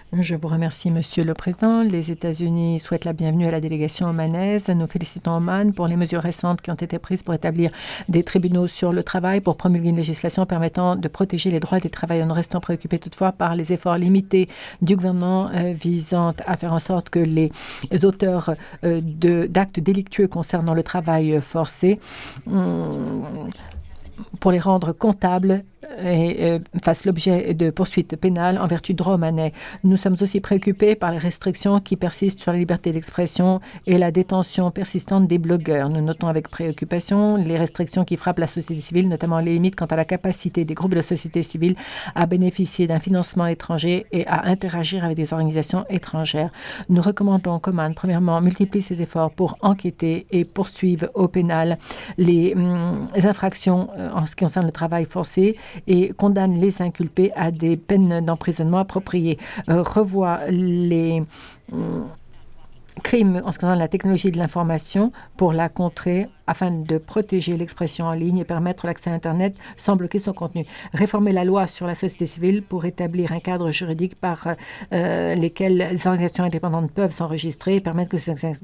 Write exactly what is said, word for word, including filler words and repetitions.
Je vous remercie, Monsieur le Président. Les États-Unis souhaitent la bienvenue à la délégation omanaise. Nous félicitons Oman pour les mesures récentes qui ont été prises pour établir des tribunaux sur le travail, pour promulguer une législation permettant de protéger les droits des travailleurs. Nous restons préoccupés toutefois par les efforts limités du gouvernement euh, visant à faire en sorte que les auteurs euh, de- d'actes délictueux concernant le travail forcé hum, pour les rendre comptables et euh, fassent l'objet de poursuites pénales en vertu de droit omanais. Nous sommes aussi préoccupés par les restrictions qui persistent sur la liberté d'expression et la détention persistante des blogueurs. Nous notons avec préoccupation les restrictions qui frappent la société civile, notamment les limites quant à la capacité des groupes de société civile à bénéficier d'un financement étranger et à interagir avec des organisations étrangères. Nous recommandons qu'Oman, premièrement, multiplie ses efforts pour enquêter et poursuivre au pénal les, hum, les infractions euh, en ce qui concerne le travail forcé et condamne les inculpés à des peines d'emprisonnement appropriées, euh, revoit les hum, crimes en ce qui concerne la technologie de l'information pour la contrer afin de protéger l'expression en ligne et permettre l'accès à Internet sans bloquer son contenu. Réformer la loi sur la société civile pour établir un cadre juridique par euh, lesquels les organisations indépendantes peuvent s'enregistrer et permettre que ces